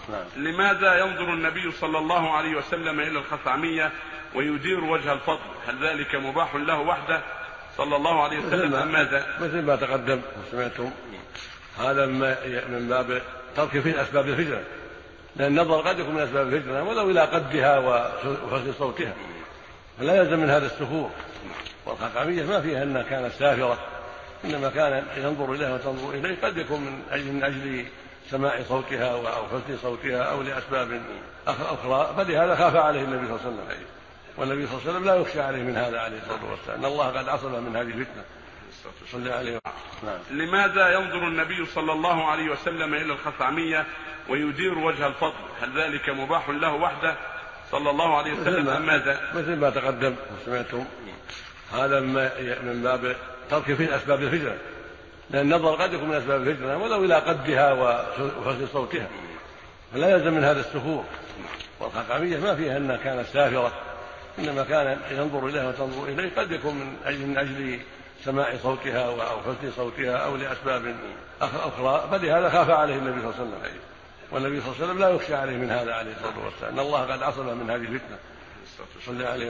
نعم. لماذا ينظر النبي صلى الله عليه وسلم إلى الخثعمية ويدير وجه الفضل؟ هل ذلك مباح له وحده صلى الله عليه وسلم أم ماذا؟ مثل ما تقدم وسمعتم، هذا من باب ترك في أسباب الهجرة، لأن النظر قد يكون من أسباب الهجرة ولو إلى قدها وحسن صوتها، فلا يلزم من هذا السفور. والخثعمية ما فيها أنها كانت سافرة، إنما كان ينظر إليها وتنظر إليه، قد يكون من أجل سماع صوتها أو حسن صوتها أو لأسباب أخرى، فلهذا خاف عليه النبي صلى الله عليه وسلم. والنبي صلى الله عليه وسلم لا يخشى عليه من هذا عليه الصلاة والسلام، إن الله قد عصمه من هذه الفتنة. صلى عليه. نعم. لماذا ينظر النبي صلى الله عليه وسلم إلى الخثعمية ويدير وجه الفضل؟ هل ذلك مباح له وحده صلى الله عليه وسلم أم ماذا؟ مثل ما تقدم وسمعتم، هذا من باب ترك في أسباب الهجرة، لأن النظر قد يكون من أسباب الهجرة ولو إلى قدها وحسن صوتها، فلا يلزم من هذا السفور. والخثعمية ما فيها أنها كانت سافرة، إنما كان ينظر إليها وتنظر إليه، قد يكون من أجل سماع صوتها أو حسن صوتها أو لأسباب أخرى، فلهذا خاف عليه النبي صلى الله عليه وسلم. والنبي صلى الله عليه وسلم لا يخشى عليه من هذا عليه الصلاة والسلام، إن الله قد عصمه من هذه الفتنة. صلى عليه.